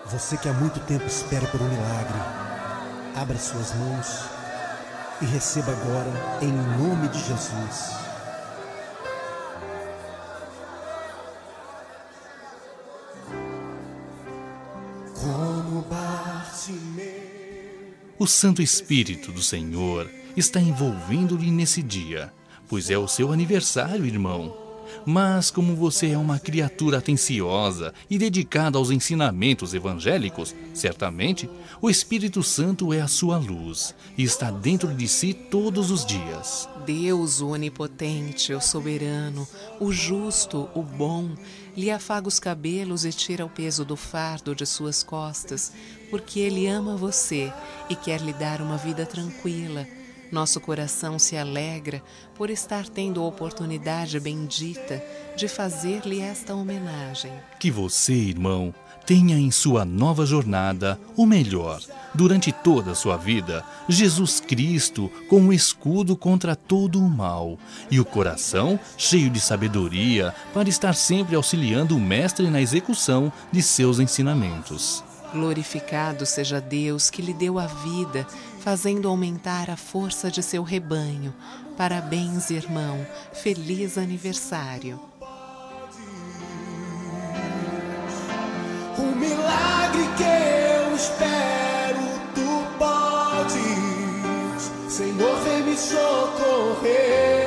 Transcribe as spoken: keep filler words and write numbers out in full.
Você que há muito tempo espera por um milagre, abra suas mãos e receba agora, em nome de Jesus. Como Bartimeu. O Santo Espírito do Senhor está envolvendo-lhe nesse dia, pois é o seu aniversário, irmão. Mas como você é uma criatura atenciosa e dedicada aos ensinamentos evangélicos, certamente o Espírito Santo é a sua luz e está dentro de si todos os dias. Deus, o onipotente, o soberano, o justo, o bom, lhe afaga os cabelos e tira o peso do fardo de suas costas, porque Ele ama você e quer lhe dar uma vida tranquila. Nosso coração se alegra por estar tendo a oportunidade bendita de fazer-lhe esta homenagem. Que você, irmão, tenha em sua nova jornada o melhor. Durante toda a sua vida, Jesus Cristo como escudo contra todo o mal e o coração cheio de sabedoria para estar sempre auxiliando o Mestre na execução de seus ensinamentos. Glorificado seja Deus que lhe deu a vida, fazendo aumentar a força de seu rebanho. Parabéns, irmão. Feliz aniversário. O milagre que eu espero, tu podes. Senhor, vem me socorrer.